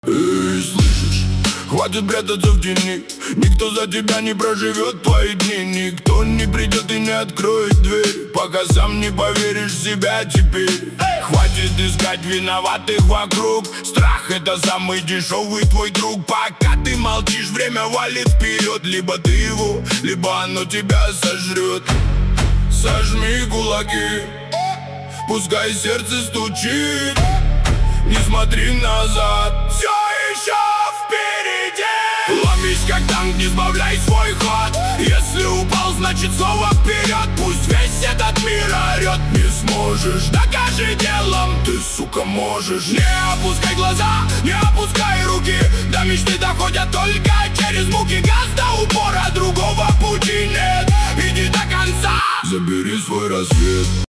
Эй, слышишь? Хватит прятаться в тени. Никто за тебя не проживет твои дни. Никто не придет и не откроет дверь, пока сам не поверишь в себя теперь. Хватит искать виноватых вокруг. Страх — это самый дешевый твой друг. Пока ты молчишь, время валит вперед. Либо ты его, либо оно тебя сожрет. Сожми кулаки, пускай сердце стучит. Не смотри назад, все еще впереди. Ломись как танк, не сбавляй свой ход. Если упал, значит снова вперед. Пусть весь этот мир орет. Не сможешь, докажи делом. Ты, сука, можешь. Не опускай глаза, не опускай руки. До мечты доходят только через муки. Газ до упора, другого пути нет. Иди до конца, забери свой рассвет.